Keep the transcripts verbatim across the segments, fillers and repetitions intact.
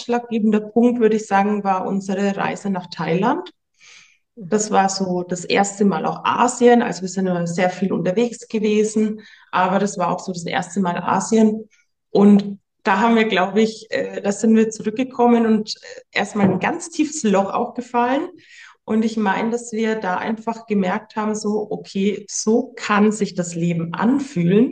ausschlaggebender Punkt, würde ich sagen, war unsere Reise nach Thailand. Das war so das erste Mal auch Asien. Also wir sind ja sehr viel unterwegs gewesen, aber das war auch so das erste Mal Asien. Und da haben wir, glaube ich, äh, da sind wir zurückgekommen und äh, erstmal ein ganz tiefes Loch auch gefallen. Und ich meine, dass wir da einfach gemerkt haben, so, okay, so kann sich das Leben anfühlen.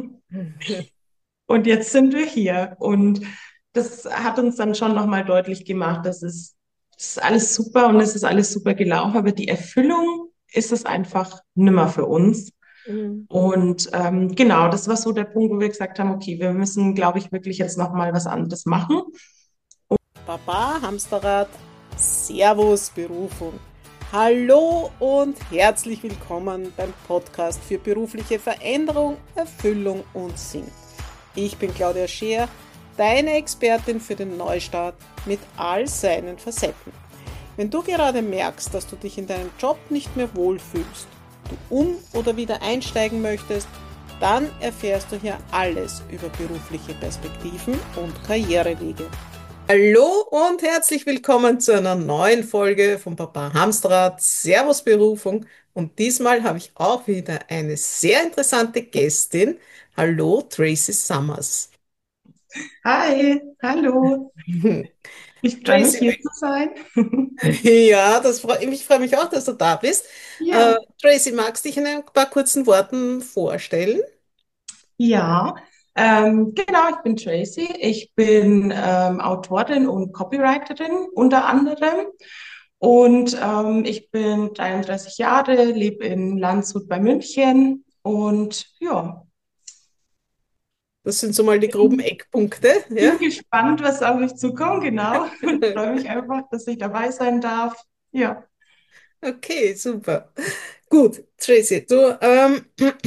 Und jetzt sind wir hier. Und das hat uns dann schon nochmal deutlich gemacht, dass es, es ist alles super und es ist alles super gelaufen, aber die Erfüllung ist es einfach nimmer für uns. Mhm. Und ähm, genau, das war so der Punkt, wo wir gesagt haben, okay, wir müssen, glaube ich, wirklich jetzt nochmal was anderes machen. Baba Hamsterrad, Servus Berufung. Hallo und herzlich willkommen beim Podcast für berufliche Veränderung, Erfüllung und Sinn. Ich bin Claudia Scheer, deine Expertin für den Neustart mit all seinen Facetten. Wenn du gerade merkst, dass du dich in deinem Job nicht mehr wohlfühlst, du um- oder wieder einsteigen möchtest, dann erfährst du hier alles über berufliche Perspektiven und Karrierewege. Hallo und herzlich willkommen zu einer neuen Folge von Papa Hamsterrad, Servus Berufung. Und diesmal habe ich auch wieder eine sehr interessante Gästin. Hallo, Tracy Summers. Hi, hallo. Ich freue mich, Tracy, hier zu sein. ja, das freu, ich freue mich auch, dass du da bist. Äh, Ja. Tracy, magst du dich in ein paar kurzen Worten vorstellen? Ja, ähm, genau, ich bin Tracy. Ich bin ähm, Autorin und Copywriterin unter anderem. Und ähm, ich bin dreiunddreißig Jahre, lebe in Landshut bei München. Und ja, Das sind so mal die groben bin, Eckpunkte, ja? bin gespannt, was auf mich zukommt, genau. Und freue mich einfach, dass ich dabei sein darf. Ja. Okay, super. Gut, Tracy, du, ähm,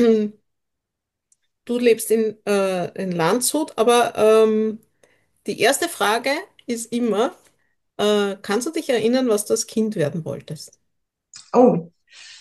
du lebst in, äh, in Landshut, aber ähm, die erste Frage ist immer, äh, kannst du dich erinnern, was du als Kind werden wolltest? Oh,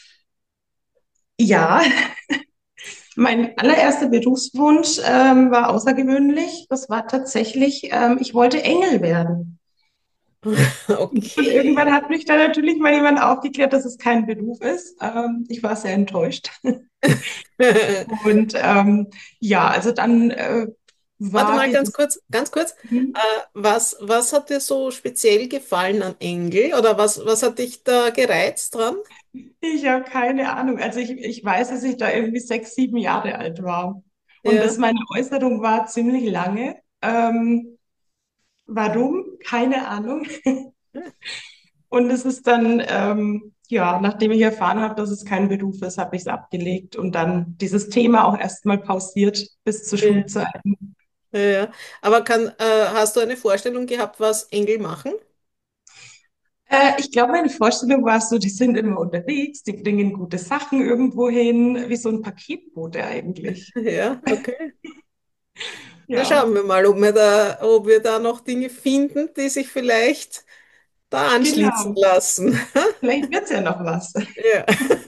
ja. Mein allererster Berufswunsch ähm, war außergewöhnlich. Das war tatsächlich, ähm, ich wollte Engel werden. Und irgendwann Okay. hat mich dann natürlich mal jemand aufgeklärt, dass es kein Beruf ist. Ähm, ich war sehr enttäuscht. Und ähm, ja, also dann äh, Warte war mal ganz dieses, kurz, ganz kurz. Äh, hm, was, was hat dir so speziell gefallen an Engel oder was, was hat dich da gereizt dran? ich habe keine Ahnung. Also ich, ich weiß, dass ich da irgendwie sechs, sieben Jahre alt war. Und das Ja. meine Äußerung war ziemlich lange. Ähm, warum? Keine Ahnung. Und es ist dann, ähm, ja, nachdem ich erfahren habe, dass es kein Beruf ist, habe ich es abgelegt und dann dieses Thema auch erstmal pausiert bis zur Ja. Schulzeit. Ja, ja. Aber kann, äh, hast du eine Vorstellung gehabt, was Engel machen? Äh, ich glaube, meine Vorstellung war so, die sind immer unterwegs, die bringen gute Sachen irgendwo hin, wie so ein Paketbote eigentlich. Ja, okay. Na, Ja, schauen wir mal, ob wir da, ob wir da noch Dinge finden, die sich vielleicht da anschließen genau. lassen. Vielleicht wird's ja noch was. Ja.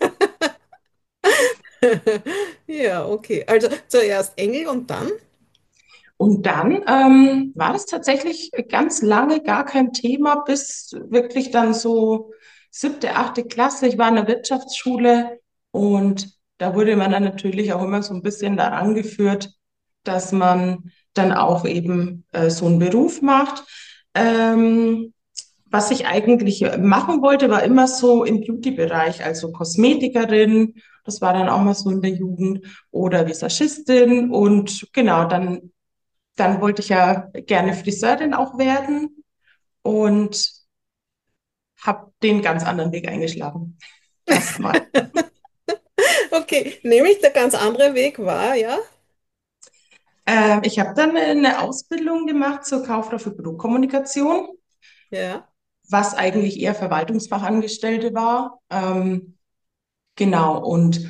Ja, okay. Also zuerst Engel und dann? Und dann ähm, war das tatsächlich ganz lange gar kein Thema, bis wirklich dann so siebte, achte Klasse. Ich war in der Wirtschaftsschule und da wurde man dann natürlich auch immer so ein bisschen daran geführt, dass man dann auch eben äh, so einen Beruf macht. Ähm, was ich eigentlich machen wollte, war immer so im Beauty-Bereich, also Kosmetikerin. Das war dann auch mal so in der Jugend oder Visagistin und genau, dann dann wollte ich ja gerne Friseurin auch werden und habe den ganz anderen Weg eingeschlagen. Erstmal. Okay, nämlich der ganz andere Weg war, ja? Ähm, ich habe dann eine Ausbildung gemacht zur Kauffrau für Produktkommunikation, Ja. was eigentlich eher Verwaltungsfachangestellte war. Ähm, genau, und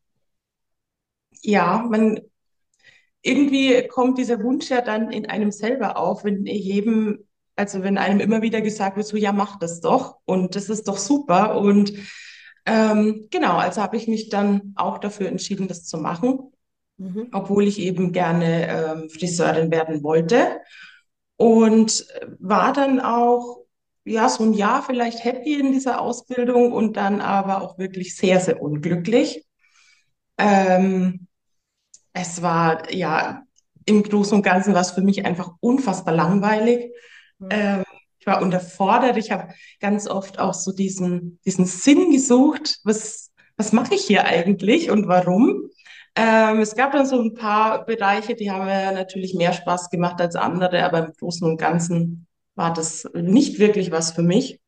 ja, man irgendwie kommt dieser Wunsch ja dann in einem selber auf, wenn jedem, also wenn einem immer wieder gesagt wird, so ja, mach das doch und das ist doch super. Und ähm, genau, also habe ich mich dann auch dafür entschieden, das zu machen, Mhm. obwohl ich eben gerne ähm, Friseurin werden wollte. und war dann auch, ja, so ein Jahr vielleicht happy in dieser Ausbildung und dann aber auch wirklich sehr, sehr unglücklich. Ähm, Es war, ja, im Großen und Ganzen war es für mich einfach unfassbar langweilig. Mhm. Ähm, Ich war unterfordert. Ich habe ganz oft auch so diesen, diesen Sinn gesucht. Was, was mache ich hier eigentlich und warum? Ähm, es gab dann so ein paar Bereiche, die haben mir natürlich mehr Spaß gemacht als andere, aber im Großen und Ganzen war das nicht wirklich was für mich.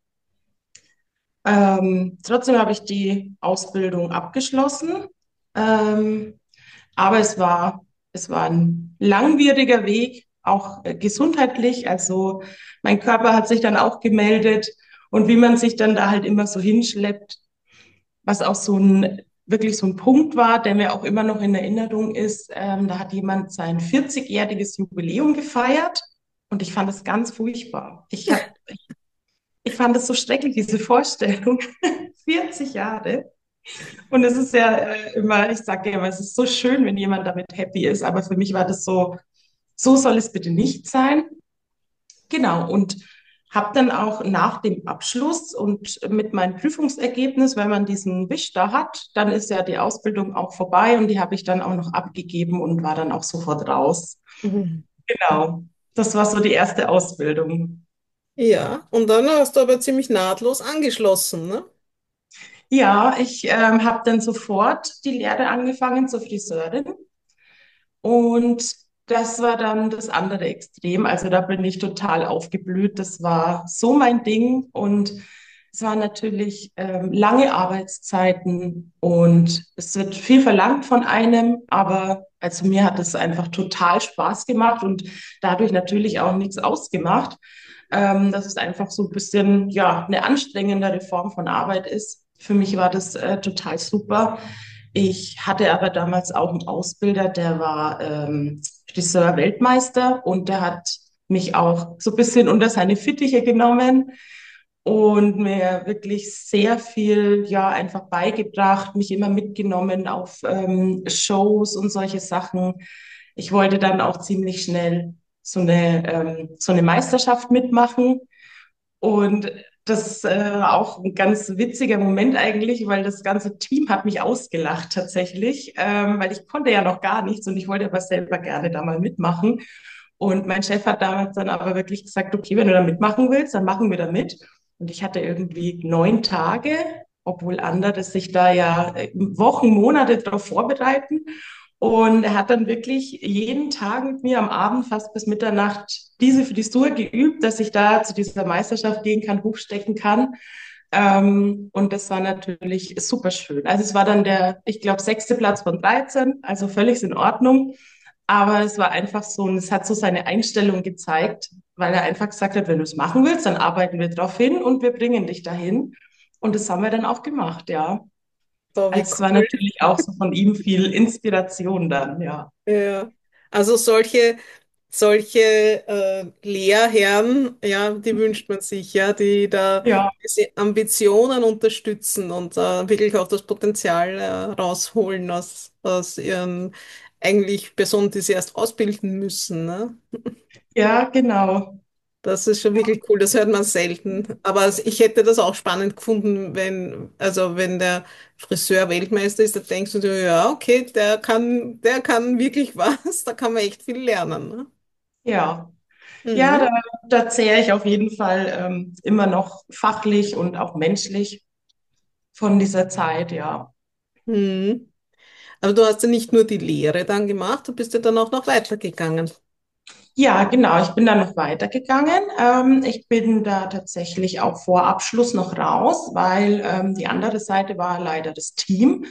Ähm, trotzdem habe ich die Ausbildung abgeschlossen. Ähm, aber es war, es war ein langwieriger Weg, auch äh, gesundheitlich. Also mein Körper hat sich dann auch gemeldet und wie man sich dann da halt immer so hinschleppt, was auch so ein wirklich so ein Punkt war, der mir auch immer noch in Erinnerung ist. Ähm, da hat jemand sein vierzig-jähriges Jubiläum gefeiert und ich fand es ganz furchtbar. Ich hab, ich fand es so schrecklich, diese Vorstellung. vierzig Jahre. Und es ist ja äh, immer, ich sage ja immer, es ist so schön, wenn jemand damit happy ist, aber für mich war das so, so soll es bitte nicht sein. Genau, und habe dann auch nach dem Abschluss und mit meinem Prüfungsergebnis, wenn man diesen Wisch da hat, dann ist ja die Ausbildung auch vorbei und die habe ich dann auch noch abgegeben und war dann auch sofort raus. Mhm. Genau, das war so die erste Ausbildung. Ja, und dann hast du aber ziemlich nahtlos angeschlossen, ne? Ja, ich ähm, habe dann sofort die Lehre angefangen zur Friseurin. Und das war dann das andere Extrem. Also da bin ich total aufgeblüht. Das war so mein Ding. Und es waren natürlich ähm, lange Arbeitszeiten und es wird viel verlangt von einem. Aber also mir hat es einfach total Spaß gemacht und dadurch natürlich auch nichts ausgemacht. Ähm, dass es einfach so ein bisschen, ja, eine anstrengendere Form von Arbeit ist. Für mich war das äh, total super. Ich hatte aber damals auch einen Ausbilder, der war ähm, Friseur-Weltmeister und der hat mich auch so ein bisschen unter seine Fittiche genommen und mir wirklich sehr viel, ja, einfach beigebracht, mich immer mitgenommen auf ähm, Shows und solche Sachen. Ich wollte dann auch ziemlich schnell so eine, ähm, so eine Meisterschaft mitmachen und das äh, war auch ein ganz witziger Moment eigentlich, weil das ganze Team hat mich ausgelacht tatsächlich, ähm, weil ich konnte ja noch gar nichts und ich wollte aber selber gerne da mal mitmachen. Und mein Chef hat damals dann aber wirklich gesagt, okay, wenn du da mitmachen willst, dann machen wir da mit. Und ich hatte irgendwie neun Tage, obwohl andere sich da ja äh, Wochen, Monate darauf vorbereiten. Und er hat dann wirklich jeden Tag mit mir am Abend fast bis Mitternacht diese Frisur geübt, dass ich da zu dieser Meisterschaft gehen kann, hochstecken kann. Ähm, und das war natürlich super schön. Also es war dann der, ich glaube, sechste Platz von dreizehn, also völlig in Ordnung. Aber es war einfach so, und es hat so seine Einstellung gezeigt, weil er einfach gesagt hat, wenn du es machen willst, dann arbeiten wir drauf hin und wir bringen dich dahin. Und das haben wir dann auch gemacht, ja. So, wie Also es war cool. natürlich auch so von ihm viel Inspiration dann, ja. Ja. Also solche, solche äh, Lehrherren, ja, die wünscht man sich, ja, die da Ja, diese Ambitionen unterstützen und äh, wirklich auch das Potenzial äh, rausholen aus, aus ihren eigentlich Personen, die sie erst ausbilden müssen, ne? ja, genau. Das ist schon wirklich cool, das hört man selten. Aber es- ich hätte das auch spannend gefunden, wenn, also wenn der Friseur Weltmeister ist, da denkst du dir, ja, okay, der kann, der kann wirklich was, da kann man echt viel lernen, ne? Ja, ja, da, Mhm. da zehre ich auf jeden Fall ähm, immer noch fachlich und auch menschlich von dieser Zeit, ja. Mhm. Aber du hast ja nicht nur die Lehre dann gemacht, du bist ja dann auch noch weitergegangen. Ja, genau. Ich bin da noch weitergegangen. Ähm, ich bin da tatsächlich auch vor Abschluss noch raus, weil ähm, die andere Seite war leider das Team.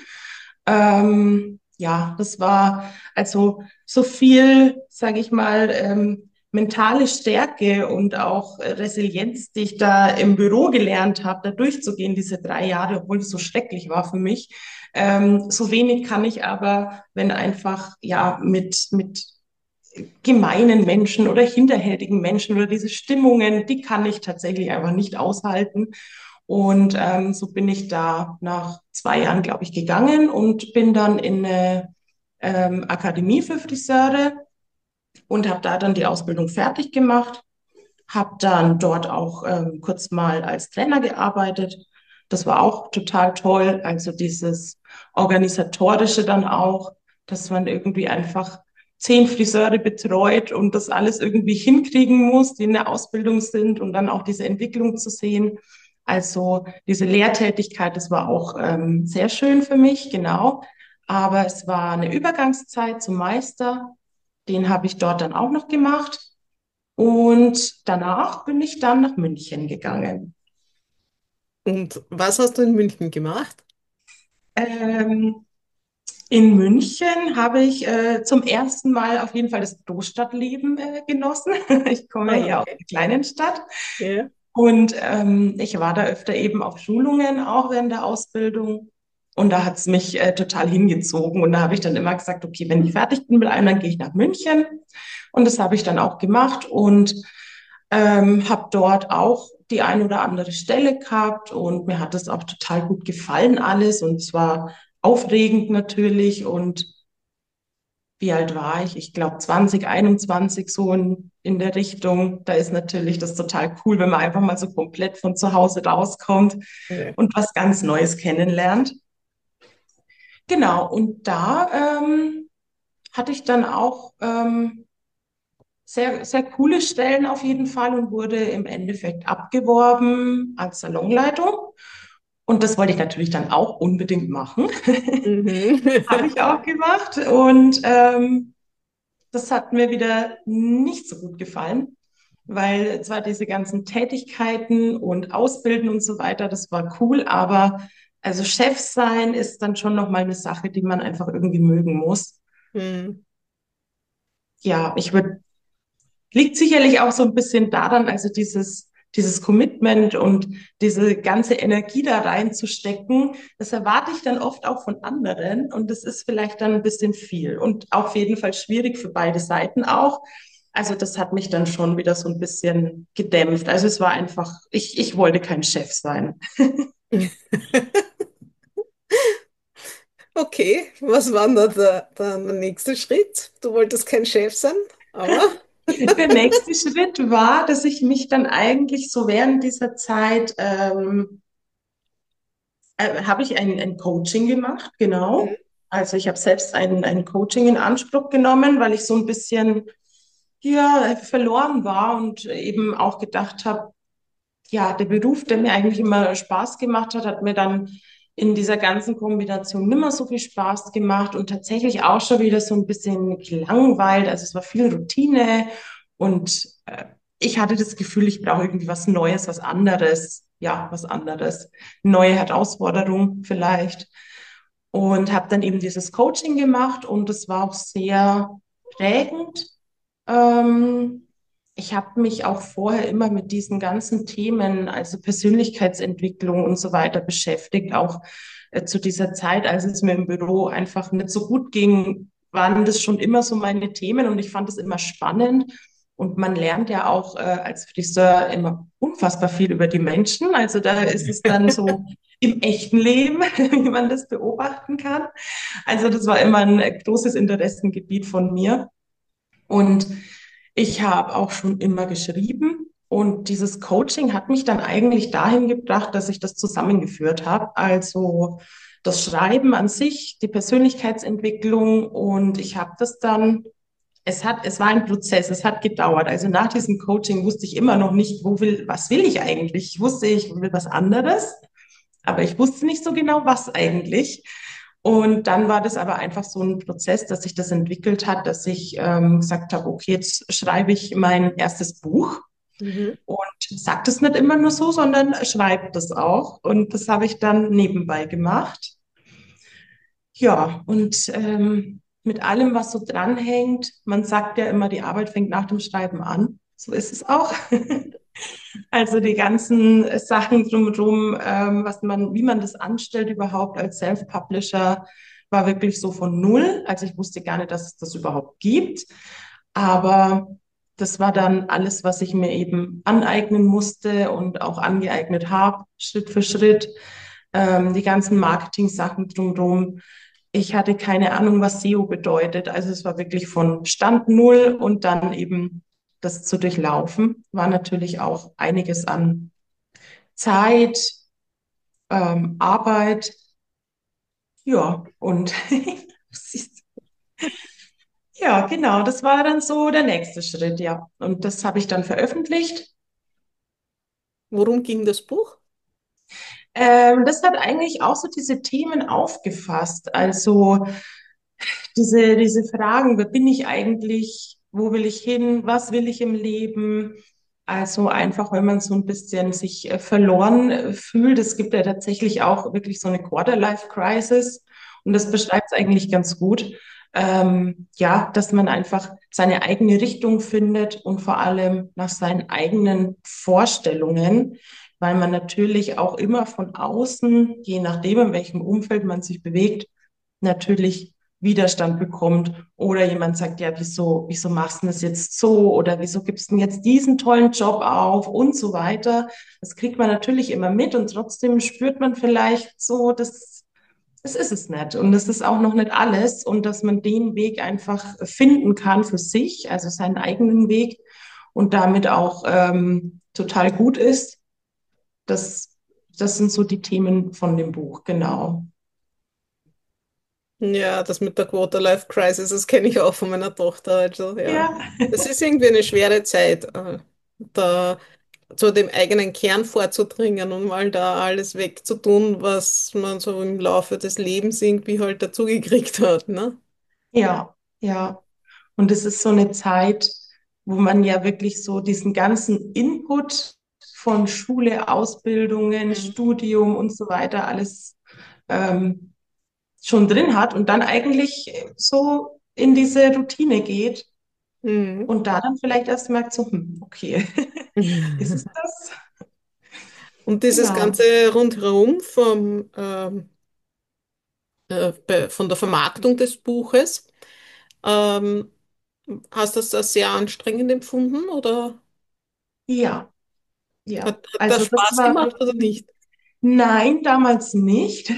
Ähm, ja, das war also so viel, sage ich mal, ähm, mentale Stärke und auch äh, Resilienz, die ich da im Büro gelernt habe, da durchzugehen, diese drei Jahre, obwohl es so schrecklich war für mich. Ähm, so wenig kann ich aber, wenn einfach ja mit mit gemeinen Menschen oder hinterhältigen Menschen oder diese Stimmungen, die kann ich tatsächlich einfach nicht aushalten. Und ähm, so bin ich da nach zwei Jahren, glaube ich, gegangen und bin dann in eine ähm, Akademie für Friseure und habe da dann die Ausbildung fertig gemacht. habe dann dort auch ähm, kurz mal als Trainer gearbeitet. Das war auch total toll. Also dieses Organisatorische dann auch, dass man irgendwie einfach zehn Friseure betreut und das alles irgendwie hinkriegen muss, die in der Ausbildung sind und dann auch diese Entwicklung zu sehen. Also diese Lehrtätigkeit, das war auch ähm, sehr schön für mich, genau. Aber es war eine Übergangszeit zum Meister. Den habe ich dort dann auch noch gemacht. Und danach bin ich dann nach München gegangen. Und was hast du in München gemacht? Ähm, in München habe ich äh, zum ersten Mal auf jeden Fall das Großstadtleben äh, genossen. Ich komme ja Ah, eher aus okay. einer kleinen Stadt. Ja. Und ähm, ich war da öfter eben auf Schulungen, auch während der Ausbildung. Und da hat es mich äh, total hingezogen. Und da habe ich dann immer gesagt, okay, wenn ich fertig bin mit allem, dann gehe ich nach München. Und das habe ich dann auch gemacht und ähm, habe dort auch die ein oder andere Stelle gehabt. Und mir hat das auch total gut gefallen alles. Und es war aufregend natürlich. Und wie alt war ich? Ich glaube zwanzig einundzwanzig so in, in der Richtung. Da ist natürlich das total cool, wenn man einfach mal so komplett von zu Hause rauskommt Ja. und was ganz Neues kennenlernt. Genau, und da ähm, hatte ich dann auch ähm, sehr, sehr coole Stellen auf jeden Fall und wurde im Endeffekt abgeworben als Salonleitung. Und das wollte ich natürlich dann auch unbedingt machen. Mhm. Habe ich auch gemacht. Und ähm, das hat mir wieder nicht so gut gefallen, weil zwar diese ganzen Tätigkeiten und Ausbilden und so weiter, das war cool, aber also Chef sein ist dann schon nochmal eine Sache, die man einfach irgendwie mögen muss. Mhm. Ja, ich würde, liegt sicherlich auch so ein bisschen daran, also dieses, dieses Commitment und diese ganze Energie da reinzustecken, das erwarte ich dann oft auch von anderen und das ist vielleicht dann ein bisschen viel und auf jeden Fall schwierig für beide Seiten auch. Also das hat mich dann schon wieder so ein bisschen gedämpft. Also es war einfach, ich, ich wollte kein Chef sein. Okay, was war da der, der nächste Schritt? Du wolltest kein Chef sein, aber. Der nächste Schritt war, dass ich mich dann eigentlich so während dieser Zeit ähm, äh, habe ich ein, ein Coaching gemacht, Mhm. genau. Also ich habe selbst ein, ein Coaching in Anspruch genommen, weil ich so ein bisschen ja, verloren war und eben auch gedacht habe, ja, der Beruf, der mir eigentlich immer Spaß gemacht hat, hat mir dann in dieser ganzen Kombination nimmer so viel Spaß gemacht und tatsächlich auch schon wieder so ein bisschen gelangweilt. Also es war viel Routine und äh, ich hatte das Gefühl, ich brauche irgendwie was Neues, was anderes. Ja, was anderes. Neue Herausforderung vielleicht. Und habe dann eben dieses Coaching gemacht und es war auch sehr prägend. Ähm, Ich habe mich auch vorher immer mit diesen ganzen Themen, also Persönlichkeitsentwicklung und so weiter beschäftigt. Auch äh, zu dieser Zeit, als es mir im Büro einfach nicht so gut ging, waren das schon immer so meine Themen und ich fand es immer spannend. Und man lernt ja auch äh, als Friseur immer unfassbar viel über die Menschen. Also da ist es dann so im echten Leben, wie man das beobachten kann. Also das war immer ein äh, großes Interessengebiet von mir. Und ich habe auch schon immer geschrieben und dieses Coaching hat mich dann eigentlich dahin gebracht, dass ich das zusammengeführt habe. Also das Schreiben an sich, die Persönlichkeitsentwicklung und ich habe das dann, es hat, es war ein Prozess, es hat gedauert. Also nach diesem Coaching wusste ich immer noch nicht, wo will, was will ich eigentlich? Ich wusste, ich will was anderes, aber ich wusste nicht so genau, was eigentlich. Und dann war das aber einfach so ein Prozess, dass sich das entwickelt hat, dass ich ähm, gesagt habe, okay, jetzt schreibe ich mein erstes Buch Mhm. und sage das nicht immer nur so, sondern schreibe das auch. Und das habe ich dann nebenbei gemacht. Ja, und ähm, mit allem, was so dranhängt, man sagt ja immer, die Arbeit fängt nach dem Schreiben an. So ist es auch. Also die ganzen Sachen drumherum, ähm, was man, wie man das anstellt überhaupt als Self-Publisher, war wirklich so von null. Also ich wusste gar nicht, dass es das überhaupt gibt. Aber das war dann alles, was ich mir eben aneignen musste und auch angeeignet habe, Schritt für Schritt. Ähm, die ganzen Marketing-Sachen drumherum. Ich hatte keine Ahnung, was S E O bedeutet. Also es war wirklich von Stand null und dann eben das zu durchlaufen. War natürlich auch einiges an Zeit, ähm, Arbeit, ja, und ja, genau, das war dann so der nächste Schritt, ja. Und das habe ich dann veröffentlicht. Worum ging das Buch? Ähm, das hat eigentlich auch so diese Themen aufgefasst. Also diese, diese Fragen, wer bin ich eigentlich? Wo will ich hin? Was will ich im Leben? Also einfach, wenn man so ein bisschen sich äh, verloren äh, fühlt. Es gibt ja tatsächlich auch wirklich so eine Quarter-Life-Crisis und das beschreibt es eigentlich ganz gut. Ähm, ja, dass man einfach seine eigene Richtung findet und vor allem nach seinen eigenen Vorstellungen, weil man natürlich auch immer von außen, je nachdem, in welchem Umfeld man sich bewegt, natürlich Widerstand bekommt oder jemand sagt, ja, wieso, wieso machst du das jetzt so oder wieso gibst du denn jetzt diesen tollen Job auf und so weiter. Das kriegt man natürlich immer mit und trotzdem spürt man vielleicht so, dass das ist es nicht und das ist auch noch nicht alles und dass man den Weg einfach finden kann für sich, also seinen eigenen Weg und damit auch ähm, total gut ist. Das, das sind so die Themen von dem Buch, genau. Ja, das mit der Quarter-Life-Crisis, das kenne ich auch von meiner Tochter. Also, ja. Ja, Es ist irgendwie eine schwere Zeit, äh, da zu dem eigenen Kern vorzudringen und mal da alles wegzutun, was man so im Laufe des Lebens irgendwie halt dazugekriegt hat, ne? ja, ja. Und es ist so eine Zeit, wo man ja wirklich so diesen ganzen Input von Schule, Ausbildungen, Mhm. Studium und so weiter alles ähm, schon drin hat und dann eigentlich so in diese Routine geht Mhm. und da dann vielleicht erst merkt, so, hm, okay, ist es das? Und dieses Genau. ganze rundherum vom, ähm, äh, bei, von der Vermarktung des Buches, ähm, hast du das als sehr anstrengend empfunden oder Ja, ja. hat, hat das Also das Spaß war gemacht oder wirklich, nicht? nein, damals nicht.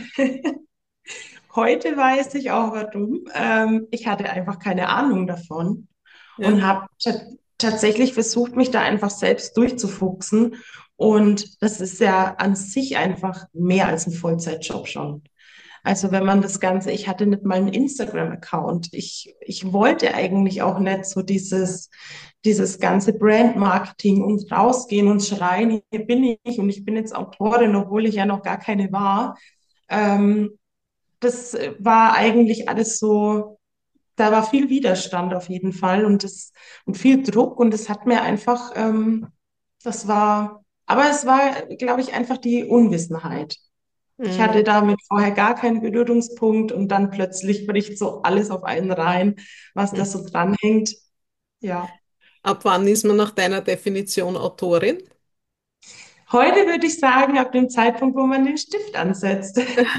Heute weiß ich auch warum. Ähm, ich hatte einfach keine Ahnung davon Ja? und habe tatsächlich versucht, mich da einfach selbst durchzufuchsen. Und das ist ja an sich einfach mehr als ein Vollzeitjob schon. Also wenn man das Ganze, ich hatte nicht mal einen Instagram-Account. Ich, ich wollte eigentlich auch nicht so dieses, dieses ganze Brand-Marketing und rausgehen und schreien, hier bin ich und ich bin jetzt Autorin, obwohl ich ja noch gar keine war. Ähm, Das war eigentlich alles so, da war viel Widerstand auf jeden Fall und das und viel Druck und es hat mir einfach, ähm, das war, aber es war, glaube ich, einfach die Unwissenheit. Ich hatte Mhm. damit vorher gar keinen Berührungspunkt und dann plötzlich bricht so alles auf einen rein, was da so dranhängt. Ja. Ab wann ist man nach deiner Definition Autorin? Heute würde ich sagen, ab dem Zeitpunkt, wo man den Stift ansetzt.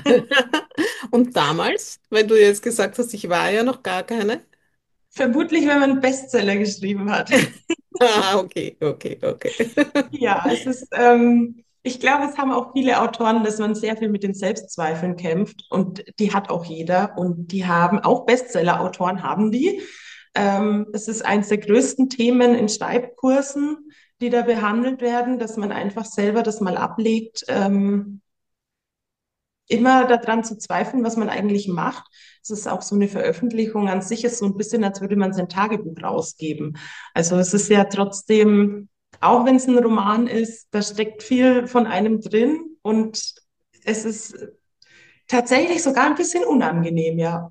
Und damals, weil du jetzt gesagt hast, ich war ja noch gar keine. Vermutlich, wenn man einen Bestseller geschrieben hat. Ah, okay, okay, okay. Ja, es ist, ähm, ich glaube, es haben auch viele Autoren, dass man sehr viel mit den Selbstzweifeln kämpft und die hat auch jeder und die haben, auch Bestseller-Autoren haben die. Ähm, es ist eines der größten Themen in Schreibkursen, die da behandelt werden, dass man einfach selber das mal ablegt, ähm, immer daran zu zweifeln, was man eigentlich macht. Es ist auch so eine Veröffentlichung an sich, ist so ein bisschen, als würde man sein Tagebuch rausgeben. Also es ist ja trotzdem, auch wenn es ein Roman ist, da steckt viel von einem drin und es ist tatsächlich sogar ein bisschen unangenehm, ja.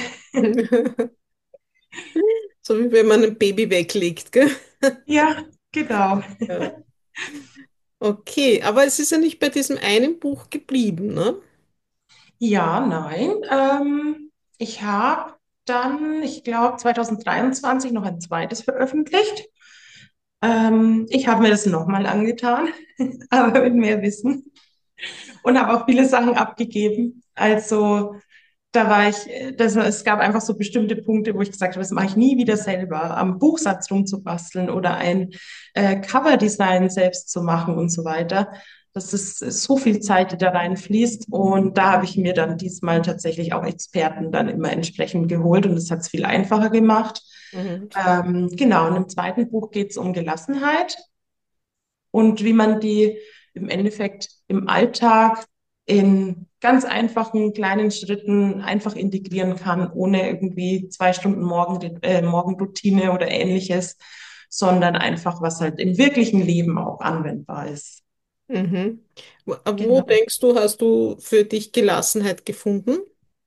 So wie wenn man ein Baby weglegt, gell? Ja, genau. Ja. Okay, aber es ist ja nicht bei diesem einen Buch geblieben, ne? Ja, nein. Ähm, ich habe dann, ich glaube, zwanzig dreiundzwanzig noch ein zweites veröffentlicht. Ähm, ich habe mir das nochmal angetan, aber mit mehr Wissen und habe auch viele Sachen abgegeben. Also da war ich, das, es gab einfach so bestimmte Punkte, wo ich gesagt habe, das mache ich nie wieder selber, am Buchsatz rumzubasteln oder ein äh, Coverdesign selbst zu machen und so weiter. Das ist so viel Zeit, die da reinfließt. Und da habe ich mir dann diesmal tatsächlich auch Experten dann immer entsprechend geholt und das hat es viel einfacher gemacht. Mhm. Ähm, genau, und im zweiten Buch geht es um Gelassenheit und wie man die im Endeffekt im Alltag in ganz einfachen kleinen Schritten einfach integrieren kann, ohne irgendwie zwei Stunden Morgen, äh, Morgenroutine oder ähnliches, sondern einfach, was halt im wirklichen Leben auch anwendbar ist. Mhm. Wo wo Genau. denkst du, hast du für dich Gelassenheit gefunden?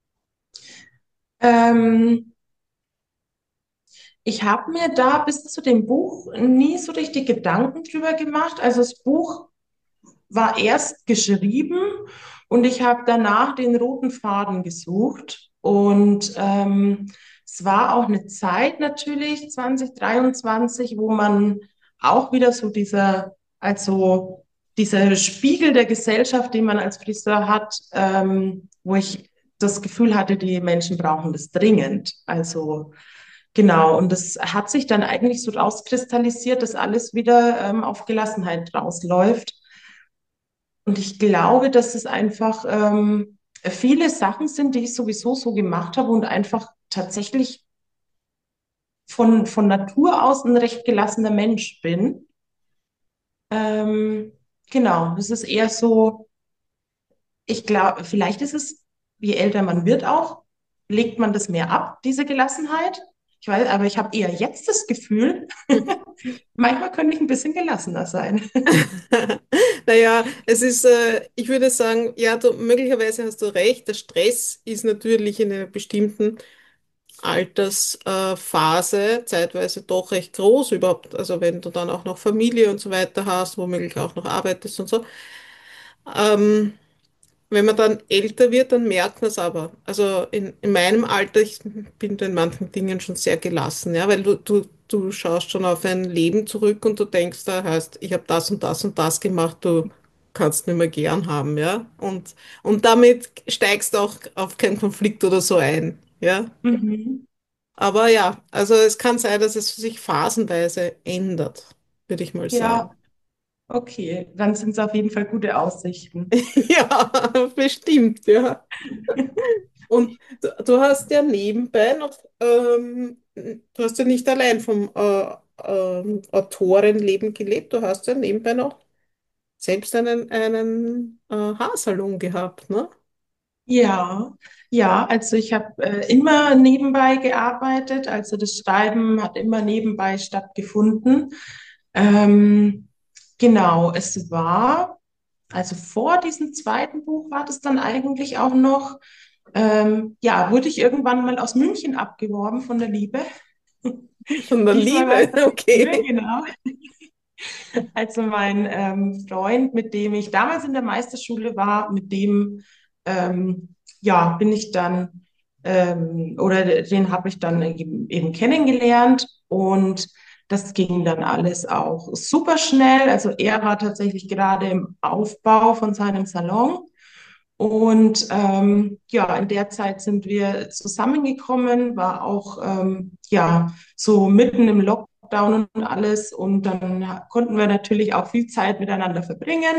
Ähm, Ich habe mir da bis zu dem Buch nie so richtig Gedanken drüber gemacht. Also das Buch war erst geschrieben und ich habe danach den roten Faden gesucht. Und ähm, es war auch eine Zeit natürlich, zwanzig dreiundzwanzig, wo man auch wieder so dieser, also dieser Spiegel der Gesellschaft, den man als Friseur hat, ähm, wo ich das Gefühl hatte, die Menschen brauchen das dringend. Also genau, und das hat sich dann eigentlich so rauskristallisiert, dass alles wieder ähm, auf Gelassenheit rausläuft. Und ich glaube, dass es einfach ähm, viele Sachen sind, die ich sowieso so gemacht habe und einfach tatsächlich von, von Natur aus ein recht gelassener Mensch bin. Ähm, genau, das ist eher so, ich glaube, vielleicht ist es, je älter man wird auch, legt man das mehr ab, diese Gelassenheit. Ich weiß, aber ich habe eher jetzt das Gefühl, manchmal könnte ich ein bisschen gelassener sein. Naja, es ist, äh, ich würde sagen, ja, du, möglicherweise hast du recht. Der Stress ist natürlich in einer bestimmten Altersphase äh, Phase zeitweise doch recht groß überhaupt. Also wenn du dann auch noch Familie und so weiter hast, womöglich auch noch arbeitest und so. Ähm, Wenn man dann älter wird, dann merkt man es aber. Also in, in meinem Alter, ich bin da in manchen Dingen schon sehr gelassen, ja, weil du, du, du schaust schon auf ein Leben zurück und du denkst, da heißt, ich habe das und das und das gemacht, du kannst nicht mehr gern haben, ja. Und, und damit steigst du auch auf keinen Konflikt oder so ein, ja. Mhm. Aber ja, also es kann sein, dass es sich phasenweise ändert, würde ich mal sagen. Ja, okay, dann sind es auf jeden Fall gute Aussichten. Ja, bestimmt, ja. Und du, du hast ja nebenbei noch, ähm, du hast ja nicht allein vom äh, ähm, Autorenleben gelebt, du hast ja nebenbei noch selbst einen, einen äh, Haarsalon gehabt, ne? Ja, ja, also ich habe äh, immer nebenbei gearbeitet, also das Schreiben hat immer nebenbei stattgefunden. Ähm, genau, es war, also vor diesem zweiten Buch war das dann eigentlich auch noch, ähm, ja, wurde ich irgendwann mal aus München abgeworben von der Liebe. Von der Diesmal war es Liebe, dann die Liebe, okay. genau. Also mein ähm, Freund, mit dem ich damals in der Meisterschule war, mit dem ähm, ja, bin ich dann ähm, oder den habe ich dann eben, eben kennengelernt und das ging dann alles auch super schnell. Also er war tatsächlich gerade im Aufbau von seinem Salon und ähm, ja, in der Zeit sind wir zusammengekommen, war auch ähm, ja so mitten im Lockdown und alles. Und dann ha- konnten wir natürlich auch viel Zeit miteinander verbringen.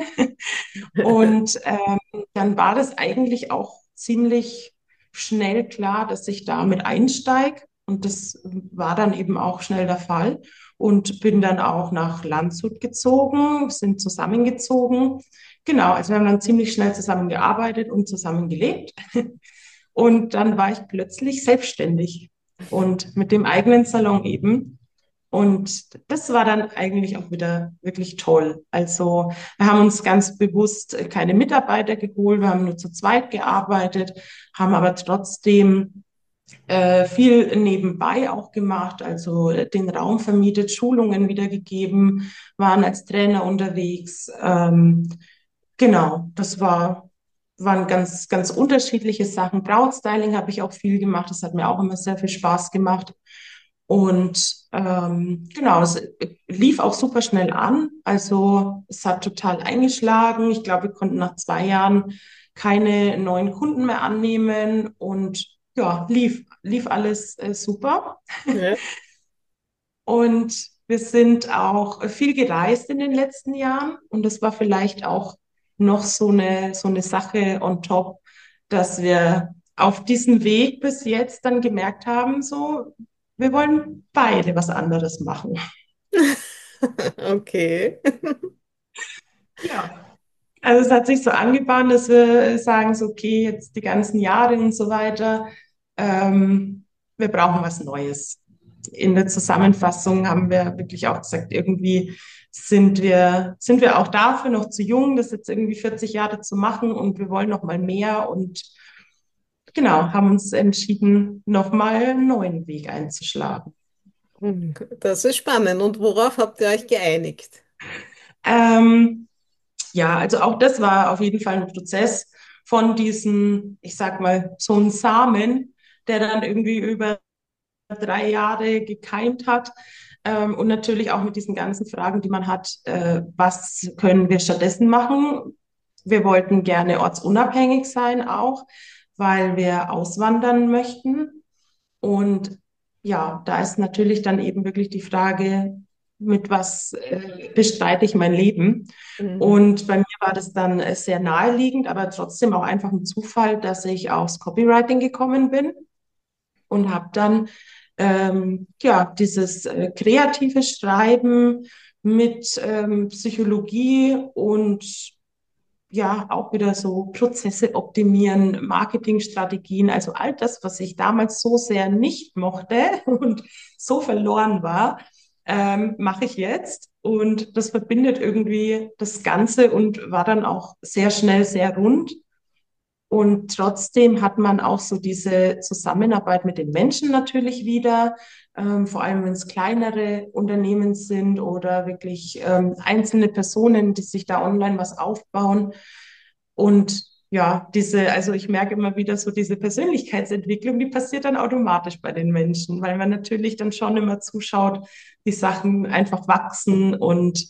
Und ähm, dann war das eigentlich auch ziemlich schnell klar, dass ich da mit einsteige. Und das war dann eben auch schnell der Fall. Und bin dann auch nach Landshut gezogen, sind zusammengezogen. Genau, also wir haben dann ziemlich schnell zusammengearbeitet und zusammen gelebt. Und dann war ich plötzlich selbstständig und mit dem eigenen Salon eben. Und das war dann eigentlich auch wieder wirklich toll. Also wir haben uns ganz bewusst keine Mitarbeiter geholt, wir haben nur zu zweit gearbeitet, haben aber trotzdem äh, viel nebenbei auch gemacht, also den Raum vermietet, Schulungen wiedergegeben, waren als Trainer unterwegs. Ähm, genau, das war, waren ganz, ganz unterschiedliche Sachen. Brautstyling habe ich auch viel gemacht, das hat mir auch immer sehr viel Spaß gemacht. Und ähm, genau, es lief auch super schnell an. Also es hat total eingeschlagen. Ich glaube, wir konnten nach zwei Jahren keine neuen Kunden mehr annehmen und ja, lief, lief alles äh, super. Ja. Und wir sind auch viel gereist in den letzten Jahren. Und das war vielleicht auch noch so eine, so eine Sache on top, dass wir auf diesem Weg bis jetzt dann gemerkt haben, so, wir wollen beide was anderes machen. Okay. Ja. Also es hat sich so angebahnt, dass wir sagen, so, okay, jetzt die ganzen Jahre und so weiter, ähm, wir brauchen was Neues. In der Zusammenfassung haben wir wirklich auch gesagt, irgendwie sind wir, sind wir auch dafür noch zu jung, das jetzt irgendwie vierzig Jahre zu machen und wir wollen noch mal mehr und genau, haben uns entschieden, noch mal einen neuen Weg einzuschlagen. Das ist spannend. Und worauf habt ihr euch geeinigt? Ähm, Ja, also auch das war auf jeden Fall ein Prozess von diesen, ich sag mal, so ein Samen, der dann irgendwie über drei Jahre gekeimt hat. Ähm, und natürlich auch mit diesen ganzen Fragen, die man hat, äh, was können wir stattdessen machen? Wir wollten gerne ortsunabhängig sein auch, weil wir auswandern möchten. Und ja, da ist natürlich dann eben wirklich die Frage, mit was äh, bestreite ich mein Leben? Mhm. Und bei mir war das dann äh, sehr naheliegend, aber trotzdem auch einfach ein Zufall, dass ich aufs Copywriting gekommen bin und habe dann ähm, ja dieses äh, kreative Schreiben mit ähm, Psychologie und ja, auch wieder so Prozesse optimieren, Marketingstrategien, also all das, was ich damals so sehr nicht mochte und so verloren war, ähm, mache ich jetzt. Und das verbindet irgendwie das Ganze und war dann auch sehr schnell sehr rund. Und trotzdem hat man auch so diese Zusammenarbeit mit den Menschen natürlich wieder, ähm, vor allem wenn es kleinere Unternehmen sind oder wirklich ähm, einzelne Personen, die sich da online was aufbauen. Und ja, diese, also ich merke immer wieder so diese Persönlichkeitsentwicklung, die passiert dann automatisch bei den Menschen, weil man natürlich dann schon immer zuschaut, die Sachen einfach wachsen und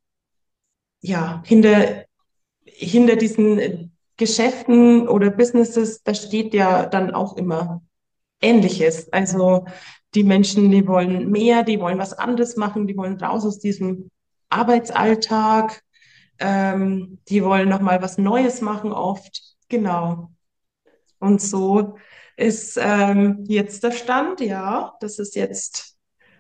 ja, hinter hinter diesen Geschäften oder Businesses, da steht ja dann auch immer Ähnliches. Also die Menschen, die wollen mehr, die wollen was anderes machen, die wollen raus aus diesem Arbeitsalltag, ähm, die wollen noch mal was Neues machen oft. Genau. Und so ist ähm, jetzt der Stand, ja, das ist jetzt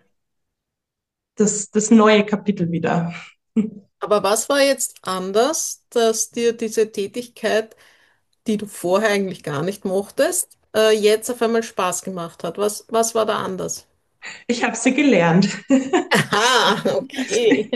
das, das neue Kapitel wieder. Aber was war jetzt anders, dass dir diese Tätigkeit, die du vorher eigentlich gar nicht mochtest, äh, jetzt auf einmal Spaß gemacht hat? Was, was war da anders? Ich habe sie gelernt. Aha, okay.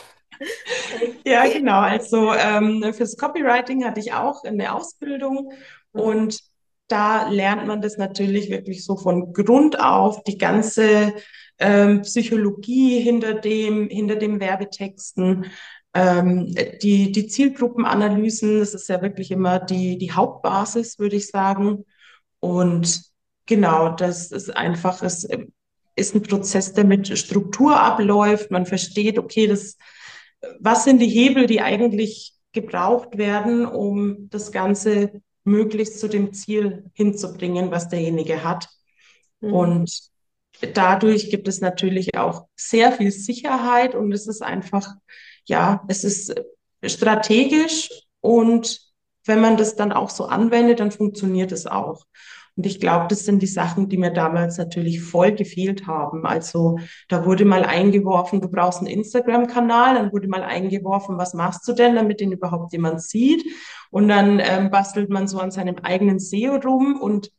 Ja, Okay. genau. Also ähm, fürs Copywriting hatte ich auch eine Ausbildung Mhm. und da lernt man das natürlich wirklich so von Grund auf, die ganze ähm, Psychologie hinter dem, hinter dem Werbetexten, ähm, die, die Zielgruppenanalysen, das ist ja wirklich immer die, die Hauptbasis, würde ich sagen. Und genau, das ist einfach, es ist ein Prozess, der mit Struktur abläuft. Man versteht, okay, das was sind die Hebel, die eigentlich gebraucht werden, um das Ganze möglichst zu dem Ziel hinzubringen, was derjenige hat. Mhm. Und dadurch gibt es natürlich auch sehr viel Sicherheit und es ist einfach, ja, es ist strategisch und wenn man das dann auch so anwendet, dann funktioniert es auch. Und ich glaube, das sind die Sachen, die mir damals natürlich voll gefehlt haben. Also da wurde mal eingeworfen, du brauchst einen Instagram-Kanal, dann wurde mal eingeworfen, was machst du denn, damit den überhaupt jemand sieht? Und dann ähm, bastelt man so an seinem eigenen S E O rum und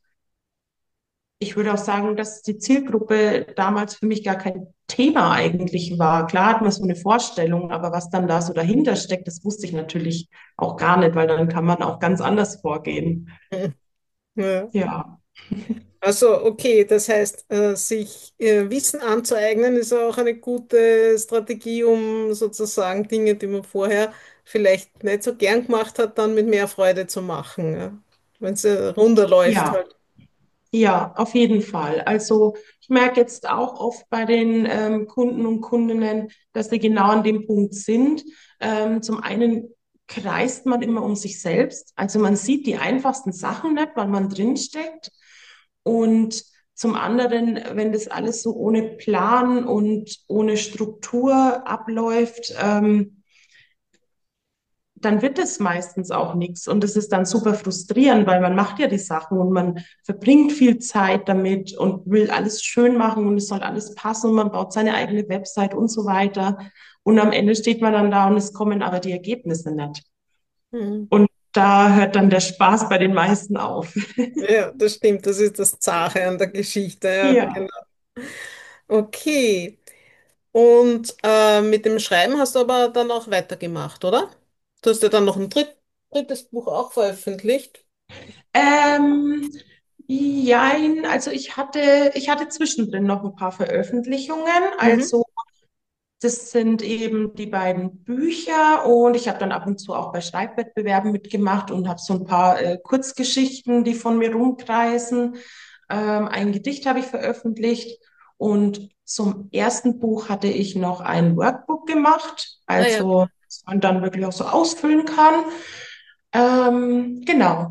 ich würde auch sagen, dass die Zielgruppe damals für mich gar kein Thema eigentlich war. Klar hat man so eine Vorstellung, aber was dann da so dahinter steckt, das wusste ich natürlich auch gar nicht, weil dann kann man auch ganz anders vorgehen. Ja. Ja, Also, okay, das heißt, äh, sich äh, Wissen anzueignen, ist auch eine gute Strategie, um sozusagen Dinge, die man vorher vielleicht nicht so gern gemacht hat, dann mit mehr Freude zu machen. Ja? Wenn es äh, runder läuft ja, halt. ja, auf jeden Fall. Also ich merke jetzt auch oft bei den ähm, Kunden und Kundinnen, dass sie genau an dem Punkt sind. Ähm, zum einen kreist man immer um sich selbst. Also man sieht die einfachsten Sachen nicht, weil man drinsteckt. Und zum anderen, wenn das alles so ohne Plan und ohne Struktur abläuft, ähm, dann wird es meistens auch nichts. Und es ist dann super frustrierend, weil man macht ja die Sachen und man verbringt viel Zeit damit und will alles schön machen und es soll alles passen und man baut seine eigene Website und so weiter. Und am Ende steht man dann da und es kommen aber die Ergebnisse nicht. Mhm. Und da hört dann der Spaß bei den meisten auf. Ja, das stimmt, das ist das Zahre an der Geschichte, ja, Ja. genau. Okay. Und äh, mit dem Schreiben hast du aber dann auch weitergemacht, oder? Du hast ja dann noch ein dritt, drittes Buch auch veröffentlicht. Ähm, jein, also ich hatte, ich hatte zwischendrin noch ein paar Veröffentlichungen. Mhm. Also das sind eben die beiden Bücher und ich habe dann ab und zu auch bei Schreibwettbewerben mitgemacht und habe so ein paar äh, Kurzgeschichten, die von mir rumkreisen. Ähm, ein Gedicht habe ich veröffentlicht und zum ersten Buch hatte ich noch ein Workbook gemacht, Ah ja, also das man dann wirklich auch so ausfüllen kann. Ähm, genau.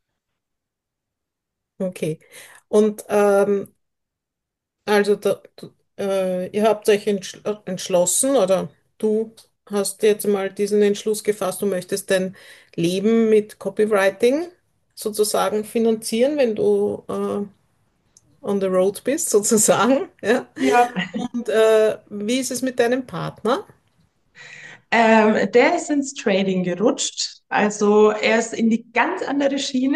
okay. Und ähm, also da, du- äh, ihr habt euch entschl entschlossen oder du hast jetzt mal diesen Entschluss gefasst, du möchtest dein Leben mit Copywriting sozusagen finanzieren, wenn du äh, on the road bist, sozusagen. Ja? Ja. Und äh, wie ist es mit deinem Partner? Ähm, der ist ins Trading gerutscht. Also er ist in die ganz andere Schiene.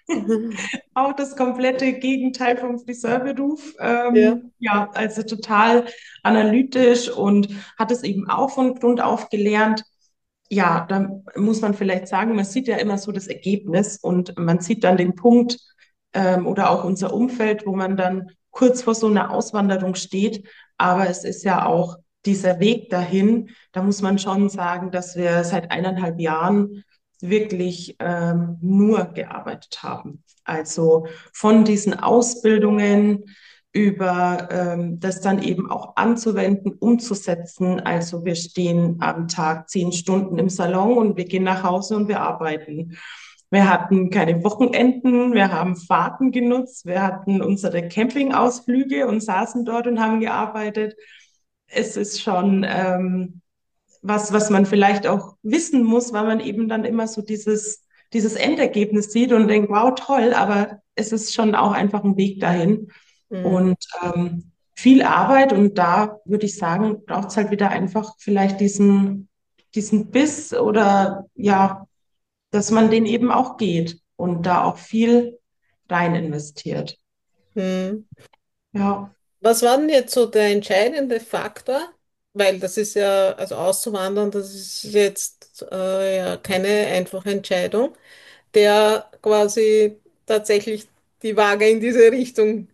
Auch das komplette Gegenteil vom Friseurberuf. Ja. Ähm, ja, also total analytisch und hat es eben auch von Grund auf gelernt. Ja, da muss man vielleicht sagen, man sieht ja immer so das Ergebnis und man sieht dann den Punkt ähm, oder auch unser Umfeld, wo man dann kurz vor so einer Auswanderung steht. Aber es ist ja auch dieser Weg dahin. Da muss man schon sagen, dass wir seit eineinhalb Jahren wirklich ähm, nur gearbeitet haben. Also von diesen Ausbildungen über ähm, das dann eben auch anzuwenden, umzusetzen. Also wir stehen am Tag zehn Stunden im Salon und wir gehen nach Hause und wir arbeiten. Wir hatten keine Wochenenden, wir haben Fahrten genutzt, wir hatten unsere Campingausflüge und saßen dort und haben gearbeitet. Es ist schon ähm, was, was man vielleicht auch wissen muss, weil man eben dann immer so dieses, dieses Endergebnis sieht und denkt, wow, toll, aber es ist schon auch einfach ein Weg dahin Mhm. und ähm, viel Arbeit und da würde ich sagen, braucht es halt wieder einfach vielleicht diesen, diesen Biss oder ja, dass man den eben auch geht und da auch viel rein investiert. Mhm. Ja. Was war denn jetzt so der entscheidende Faktor? Weil das ist ja, also auszuwandern, das ist jetzt äh, ja keine einfache Entscheidung, der quasi tatsächlich die Waage in diese Richtung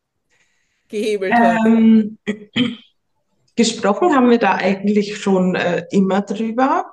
gehebelt hat. Ähm, gesprochen haben wir da eigentlich schon äh, immer drüber.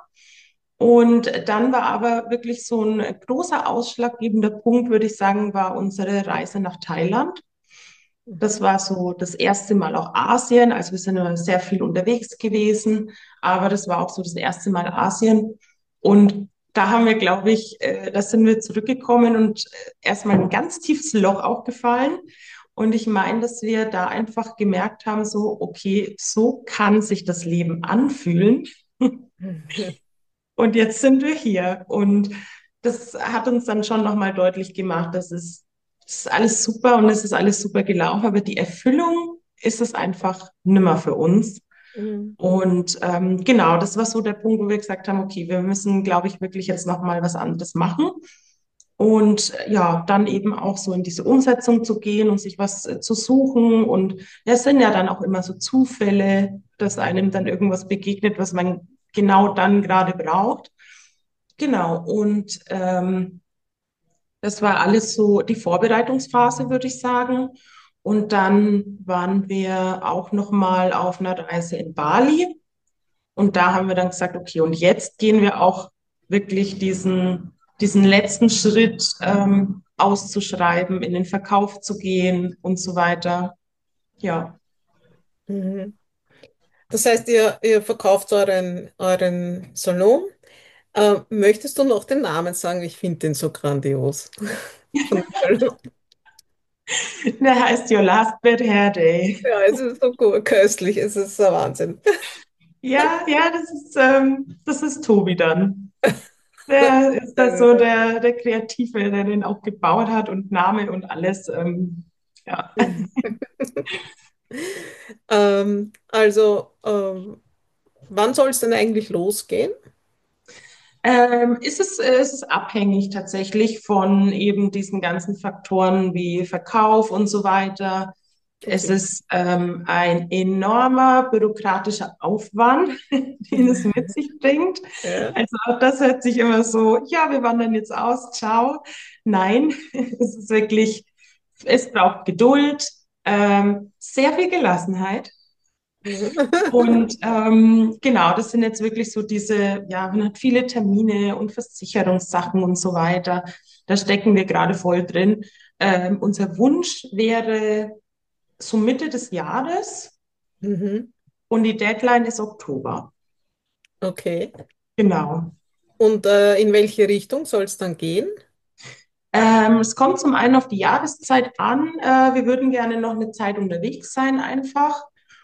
Und dann war aber wirklich so ein großer ausschlaggebender Punkt, würde ich sagen, war unsere Reise nach Thailand. Das Mhm. war so das erste Mal auch Asien. Also wir sind immer sehr viel unterwegs gewesen, aber das war auch so das erste Mal Asien. Und da haben wir, glaube ich, äh, da sind wir zurückgekommen und äh, erstmal ein ganz tiefes Loch auch gefallen. Und ich meine, dass wir da einfach gemerkt haben, so, okay, so kann sich das Leben anfühlen. Und jetzt sind wir hier. Und das hat uns dann schon nochmal deutlich gemacht, dass es, es ist alles super und es ist alles super gelaufen, aber die Erfüllung ist es einfach nimmer für uns. Mhm. Und ähm, genau, das war so der Punkt, wo wir gesagt haben, okay, wir müssen, glaube ich, wirklich jetzt nochmal was anderes machen. Und äh, ja, dann eben auch so in diese Umsetzung zu gehen und sich was äh, zu suchen. Und ja, es sind ja dann auch immer so Zufälle, dass einem dann irgendwas begegnet, was man genau dann gerade braucht. Genau, und ähm, das war alles so die Vorbereitungsphase, würde ich sagen. Und dann waren wir auch noch mal auf einer Reise in Bali. Und da haben wir dann gesagt, okay, und jetzt gehen wir auch wirklich diesen, diesen letzten Schritt ähm, auszuschreiben, in den Verkauf zu gehen und so weiter. Ja. Mhm. Das heißt, ihr, ihr verkauft euren, euren Salon. Äh, möchtest du noch den Namen sagen? Ich finde den so grandios. Von dem Salon. Der heißt Your Last Bad Hair Day. Ja, es ist so gut, köstlich, es ist der Wahnsinn. Ja, ja, das ist, ähm, das ist Tobi dann. Der ist da so der, der Kreative, der den auch gebaut hat und Name und alles. Ähm, ja. Ähm, also, ähm, wann soll es denn eigentlich losgehen? Ähm, ist es, äh, ist es abhängig tatsächlich von eben diesen ganzen Faktoren wie Verkauf und so weiter. Es Okay. ist ähm, ein enormer bürokratischer Aufwand, den es mit sich bringt. Ja. Also auch das hört sich immer so, ja, wir wandern jetzt aus, ciao. Nein, es ist wirklich, es braucht Geduld, ähm, sehr viel Gelassenheit. Und ähm, genau, das sind jetzt wirklich so diese, ja, man hat viele Termine und Versicherungssachen und so weiter. Da stecken wir gerade voll drin. Ähm, unser Wunsch wäre so Mitte des Jahres Mhm. und die Deadline ist Oktober. Okay. Genau. Und äh, in welche Richtung soll es dann gehen? Ähm, es kommt zum einen auf die Jahreszeit an. Äh, wir würden gerne noch eine Zeit unterwegs sein, einfach.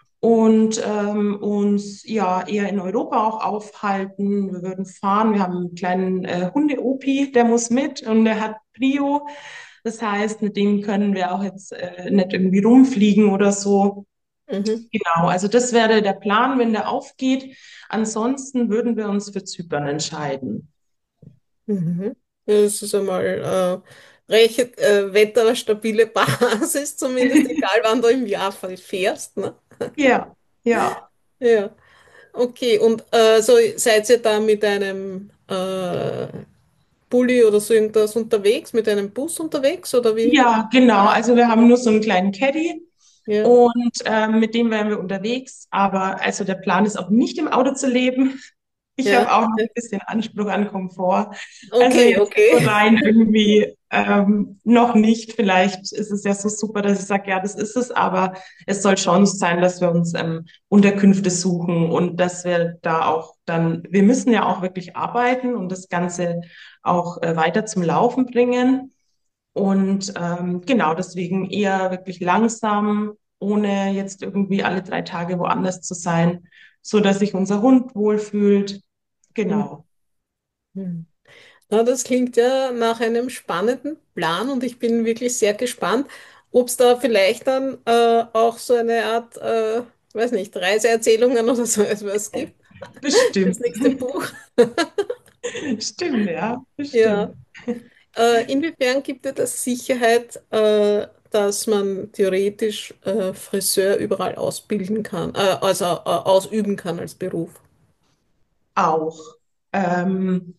Und ähm, uns ja eher in Europa auch aufhalten. Wir würden fahren. Wir haben einen kleinen äh, Hunde-Opi, der muss mit und der hat Prio. Das heißt, mit dem können wir auch jetzt äh, nicht irgendwie rumfliegen oder so. Mhm. Genau, also das wäre der Plan, wenn der aufgeht. Ansonsten würden wir uns für Zypern entscheiden. Mhm. Ja, das ist einmal äh, recht äh, wetterstabile Basis, zumindest egal wann du im Jahr fährst, ne? Ja, ja. Ja. Okay, und äh, so seid ihr da mit einem äh, Bulli oder so irgendwas unterwegs, mit einem Bus unterwegs oder wie? Ja, genau. Also wir haben nur so einen kleinen Caddy Ja, und ähm, mit dem wären wir unterwegs. Aber also der Plan ist auch nicht im Auto zu leben. Ich habe ja. auch noch ein bisschen Anspruch an Komfort. Also Okay, jetzt so okay. rein irgendwie ähm, noch nicht. Vielleicht ist es ja so super, dass ich sage, ja, das ist es. Aber es soll schon so sein, dass wir uns ähm, Unterkünfte suchen und dass wir da auch dann, wir müssen ja auch wirklich arbeiten und das Ganze auch äh, weiter zum Laufen bringen. Und ähm, genau deswegen eher wirklich langsam, ohne jetzt irgendwie alle drei Tage woanders zu sein, so dass sich unser Hund wohlfühlt. Genau. Mhm. Na, das klingt ja nach einem spannenden Plan und ich bin wirklich sehr gespannt, ob es da vielleicht dann äh, auch so eine Art, äh, weiß nicht, Reiseerzählungen oder so etwas gibt. Das Bestimmt. nächste Buch. Stimmt, ja, Ja. bestimmt. Äh, inwiefern gibt dir das Sicherheit, äh, dass man theoretisch äh, Friseur überall ausbilden kann, äh, also äh, ausüben kann als Beruf? Auch. Ähm,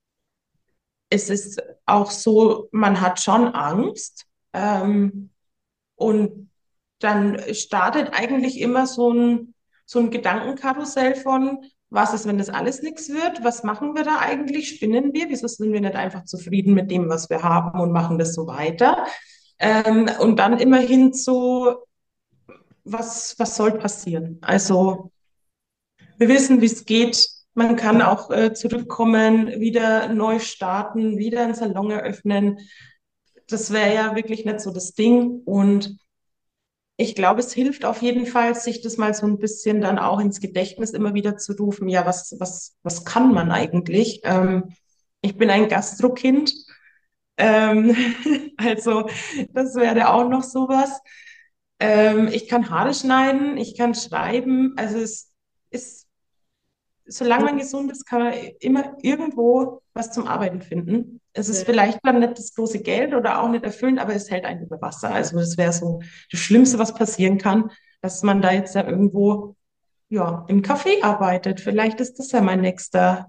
es ist auch so, man hat schon Angst. Ähm, Und dann startet eigentlich immer so ein, so ein Gedankenkarussell von, was ist, wenn das alles nichts wird? Was machen wir da eigentlich? Spinnen wir? Wieso sind wir nicht einfach zufrieden mit dem, was wir haben und machen das so weiter? Ähm, und dann immerhin zu, was, was soll passieren? Also wir wissen, wie es geht. Man kann auch äh, zurückkommen, wieder neu starten, wieder einen Salon eröffnen. Das wäre ja wirklich nicht so das Ding. Und ich glaube, es hilft auf jeden Fall, sich das mal so ein bisschen dann auch ins Gedächtnis immer wieder zu rufen. Ja, was, was, was kann man eigentlich? Ähm, ich bin ein Gastrokind. Ähm, also, das wäre auch noch sowas. Ähm, ich kann Haare schneiden, ich kann schreiben. Also, es ist, solange man gesund ist, kann man immer irgendwo was zum Arbeiten finden. Es ist Ja. vielleicht dann nicht das große Geld oder auch nicht erfüllend, aber es hält einen über Wasser. Also das wäre so das Schlimmste, was passieren kann, dass man da jetzt ja irgendwo, ja, im Café arbeitet. Vielleicht ist das ja mein nächster,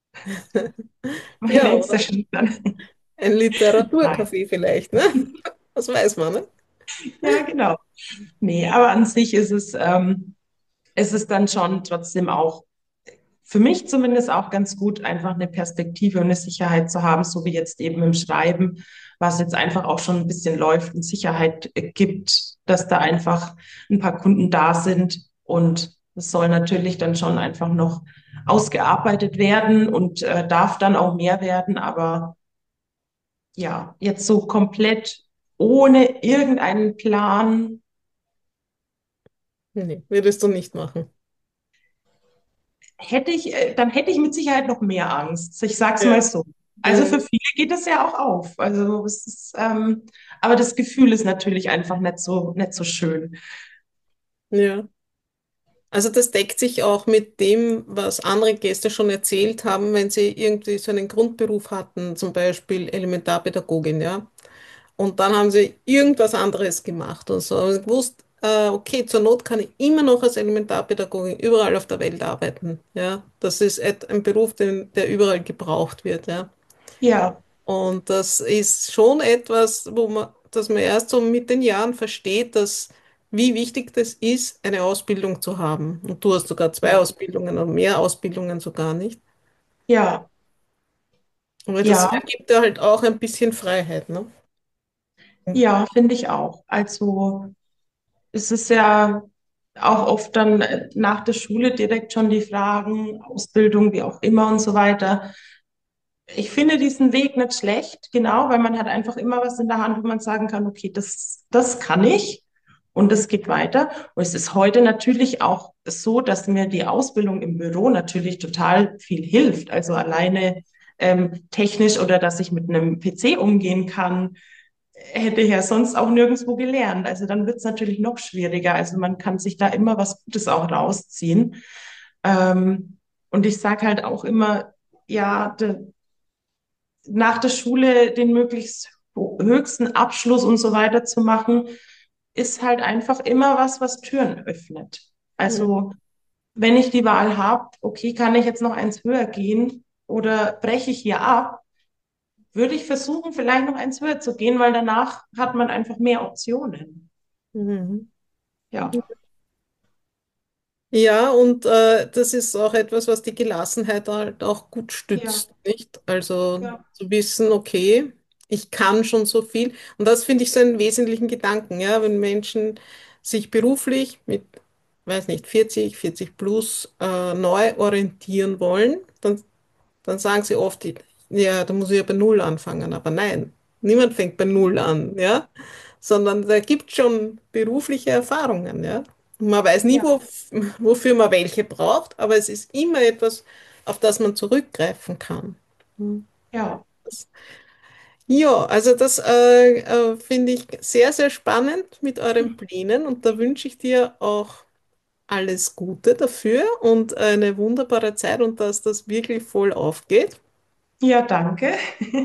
mein Ja, nächster oder Schritt dann. ein Nein. Literaturcafé vielleicht, ne? Das weiß man, ne? Ja, genau. Nee, aber an sich ist es, ähm, ist es dann schon trotzdem auch für mich zumindest auch ganz gut, einfach eine Perspektive und eine Sicherheit zu haben, so wie jetzt eben im Schreiben, was jetzt einfach auch schon ein bisschen läuft und Sicherheit äh, gibt, dass da einfach ein paar Kunden da sind und es soll natürlich dann schon einfach noch ausgearbeitet werden und äh, darf dann auch mehr werden, aber ja, jetzt so komplett ohne irgendeinen Plan. Nee, würdest du nicht machen. hätte ich, äh, dann hätte ich mit Sicherheit noch mehr Angst. Ich sag's mal Ja. so. Also für Mhm. viele geht das ja auch auf. Also es ist, ähm, aber das Gefühl ist natürlich einfach nicht so, nicht so schön. Ja. Also das deckt sich auch mit dem, was andere Gäste schon erzählt haben, wenn sie irgendwie so einen Grundberuf hatten, zum Beispiel Elementarpädagogin, ja. Und dann haben sie irgendwas anderes gemacht und so. Und gewusst, äh, okay, zur Not kann ich immer noch als Elementarpädagogin überall auf der Welt arbeiten, ja. Das ist et- ein Beruf, den, der überall gebraucht wird, ja. Ja, Und das ist schon etwas, wo man, dass man erst so mit den Jahren versteht, dass, wie wichtig das ist, eine Ausbildung zu haben. Und du hast sogar zwei ja, Ausbildungen oder mehr Ausbildungen sogar nicht. ja, Aber das ja, gibt dir halt auch ein bisschen Freiheit, ne? ja, finde ich auch. Also es ist ja auch oft dann äh, nach der Schule direkt schon die Fragen, Ausbildung, wie auch immer und so weiter. Ich finde diesen Weg nicht schlecht, genau, weil man hat einfach immer was in der Hand, wo man sagen kann, okay, das, das kann ich und das geht weiter. Und es ist heute natürlich auch so, dass mir die Ausbildung im Büro natürlich total viel hilft. Also alleine ähm, technisch oder dass ich mit einem P C umgehen kann, hätte ich ja sonst auch nirgendwo gelernt. Also dann wird es natürlich noch schwieriger. Also man kann sich da immer was Gutes auch rausziehen. Ähm, und ich sage halt auch immer, ja, de, nach der Schule den möglichst höchsten Abschluss und so weiter zu machen, ist halt einfach immer was, was Türen öffnet. Also wenn ich die Wahl habe, okay, kann ich jetzt noch eins höher gehen oder breche ich hier ab, würde ich versuchen, vielleicht noch eins höher zu gehen, weil danach hat man einfach mehr Optionen. Mhm. Ja, Ja, und äh, das ist auch etwas, was die Gelassenheit halt auch gut ja, stützt, nicht? Also ja, zu wissen, okay, ich kann schon so viel. Und das finde ich so einen wesentlichen Gedanken, ja, wenn Menschen sich beruflich mit, weiß nicht, vierzig, vierzig plus äh, neu orientieren wollen, dann dann sagen sie oft, ja, da muss ich ja bei Null anfangen. Aber nein, niemand fängt bei Null an, ja, sondern da gibt schon berufliche Erfahrungen, ja. Und man weiß nie, ja, wo, wofür man welche braucht, aber es ist immer etwas, auf das man zurückgreifen kann. Hm. ja, Ja, also das äh, äh, finde ich sehr, sehr spannend mit euren Plänen und da wünsche ich dir auch alles Gute dafür und eine wunderbare Zeit und dass das wirklich voll aufgeht. ja, danke.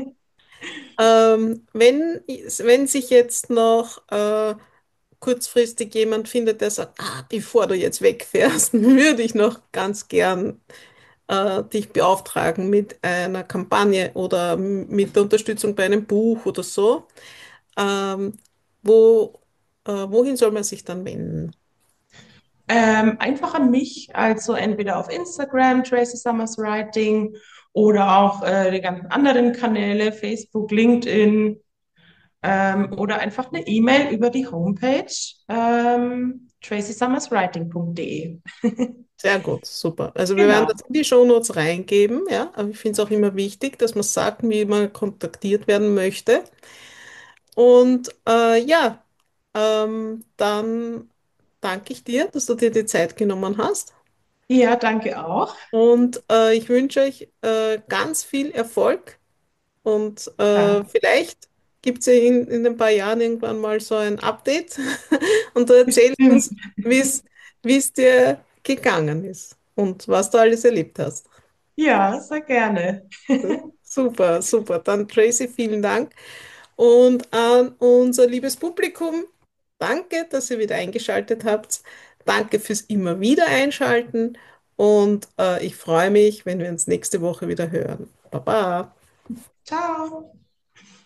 Ähm, wenn, wenn sich jetzt noch äh, kurzfristig jemand findet, der sagt, ah, bevor du jetzt wegfährst, würde ich noch ganz gern äh, dich beauftragen mit einer Kampagne oder m- mit der Unterstützung bei einem Buch oder so, ähm, wo, äh, wohin soll man sich dann wenden? Ähm, einfach an mich, also entweder auf Instagram, Tracy Summers Writing, oder auch äh, die ganzen anderen Kanäle, Facebook, LinkedIn, ähm, oder einfach eine E-Mail über die Homepage ähm, tracy summers writing punkt de. Sehr gut, super. Also wir werden das Genau. in die Shownotes reingeben, ja, aber ich finde es auch immer wichtig, dass man sagt, wie man kontaktiert werden möchte. Und äh, ja, ähm, dann danke ich dir, dass du dir die Zeit genommen hast. Ja, danke auch. Und äh, ich wünsche euch äh, ganz viel Erfolg. Und äh, Danke. vielleicht gibt es ja in, in ein paar Jahren irgendwann mal so ein Update und du erzählst Bestimmt. uns, wie es wie es dir gegangen ist und was du alles erlebt hast. Ja, sehr gerne. Super, super. Dann Tracy, vielen Dank. Und an unser liebes Publikum, danke, dass ihr wieder eingeschaltet habt. Danke fürs immer wieder einschalten. Und äh, ich freue mich, wenn wir uns nächste Woche wieder hören. Baba. Ciao.